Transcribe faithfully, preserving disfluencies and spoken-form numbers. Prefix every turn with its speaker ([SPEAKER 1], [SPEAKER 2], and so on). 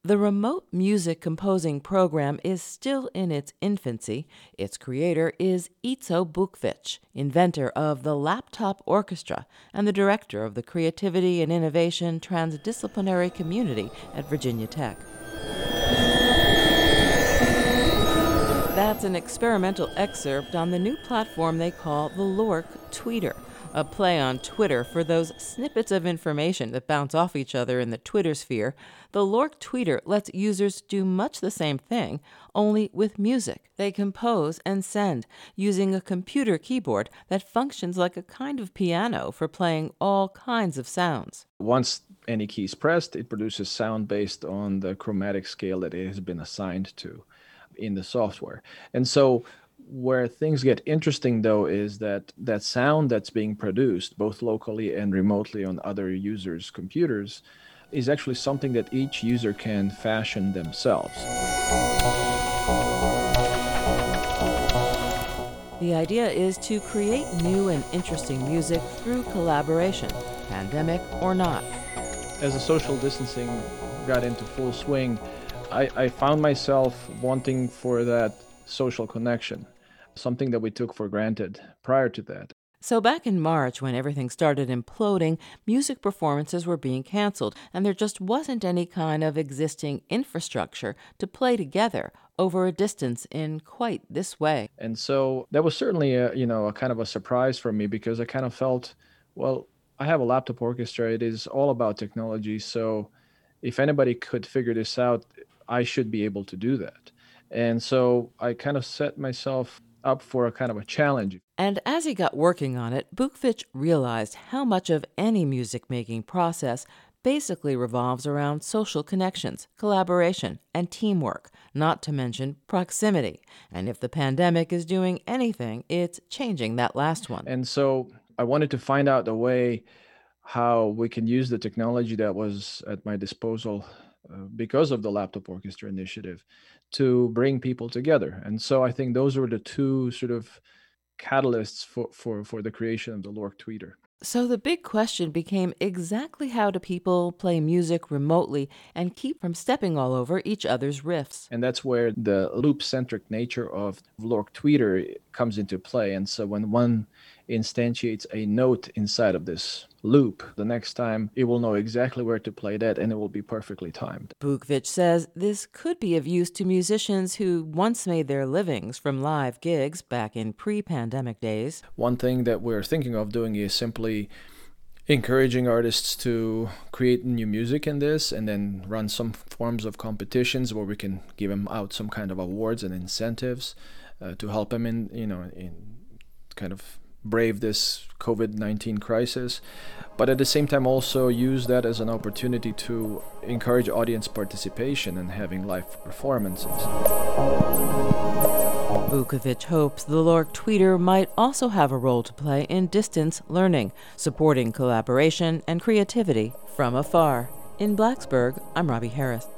[SPEAKER 1] The remote music composing program is still in its infancy. Its creator is Izo Bukvic, inventor of the Laptop Orchestra and the director of the Creativity and Innovation Transdisciplinary Community at Virginia Tech. That's an experimental excerpt on the new platform they call the Lork Tweeter, a play on Twitter for those snippets of information that bounce off each other in the Twitter sphere. The Lork Tweeter lets users do much the same thing, only with music. They compose and send using a computer keyboard that functions like a kind of piano for playing all kinds of sounds.
[SPEAKER 2] Once any key is pressed, it produces sound based on the chromatic scale that it has been assigned to in the software. And so where things get interesting, though, is that that sound that's being produced, both locally and remotely on other users' computers, is actually something that each user can fashion themselves.
[SPEAKER 1] The idea is to create new and interesting music through collaboration, pandemic or not.
[SPEAKER 2] As the social distancing got into full swing, I, I found myself wanting for that social connection, something that we took for granted prior to that.
[SPEAKER 1] So back in March, when everything started imploding, music performances were being canceled, and there just wasn't any kind of existing infrastructure to play together over a distance in quite this way.
[SPEAKER 2] And so that was certainly a, you know, a kind of a surprise for me, because I kind of felt, well, I have a laptop orchestra. It is all about technology. So if anybody could figure this out, I should be able to do that. And so I kind of set myself up for a kind of a challenge.
[SPEAKER 1] And as he got working on it, Bukvic realized how much of any music-making process basically revolves around social connections, collaboration, and teamwork, not to mention proximity. And if the pandemic is doing anything, it's changing that last one.
[SPEAKER 2] And so I wanted to find out a way how we can use the technology that was at my disposal uh, because of the Laptop Orchestra initiative to bring people together. And so I think those were the two sort of catalysts for, for, for the creation of the Lork Tweeter.
[SPEAKER 1] So the big question became exactly how do people play music remotely and keep from stepping all over each other's riffs?
[SPEAKER 2] And that's where the loop-centric nature of Lork Tweeter comes into play. And so when one instantiates a note inside of this loop, the next time it will know exactly where to play that, and it will be perfectly timed.
[SPEAKER 1] Bukvic says this could be of use to musicians who once made their livings from live gigs back in pre-pandemic days.
[SPEAKER 2] One thing that we're thinking of doing is simply encouraging artists to create new music in this, and then run some forms of competitions where we can give them out some kind of awards and incentives uh, to help them in, you know, in kind of brave this COVID nineteen crisis, but at the same time also use that as an opportunity to encourage audience participation and having live performances.
[SPEAKER 1] Bukvic hopes the Lork Tweeter might also have a role to play in distance learning, supporting collaboration and creativity from afar. In Blacksburg, I'm Robbie Harris.